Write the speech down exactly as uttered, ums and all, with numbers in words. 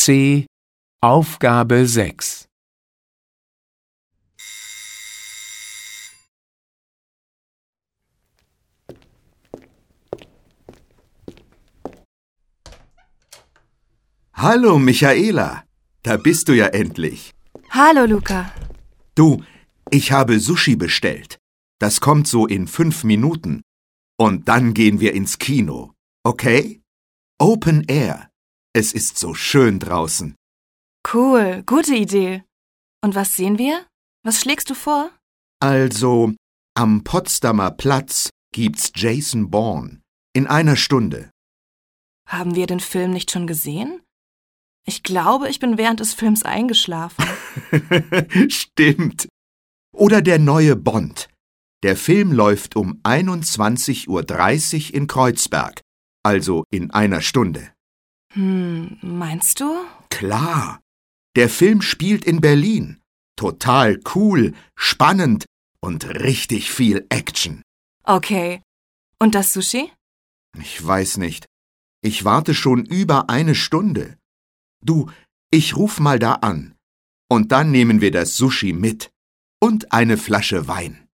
C. Aufgabe sechs. Hallo, Michaela. Da bist du ja endlich. Hallo, Luca. Du, ich habe Sushi bestellt. Das kommt so in fünf Minuten. Und dann gehen wir ins Kino. Okay? Open Air. Es ist so schön draußen. Cool, gute Idee. Und was sehen wir? Was schlägst du vor? Also, am Potsdamer Platz gibt's Jason Bourne. In einer Stunde. Haben wir den Film nicht schon gesehen? Ich glaube, ich bin während des Films eingeschlafen. Stimmt. Oder der neue Bond. Der Film läuft um einundzwanzig Uhr dreißig in Kreuzberg, also in einer Stunde. Hm, meinst du? Klar. Der Film spielt in Berlin. Total cool, spannend und richtig viel Action. Okay. Und das Sushi? Ich weiß nicht. Ich warte schon über eine Stunde. Du, ich ruf mal da an. Und dann nehmen wir das Sushi mit. Und eine Flasche Wein.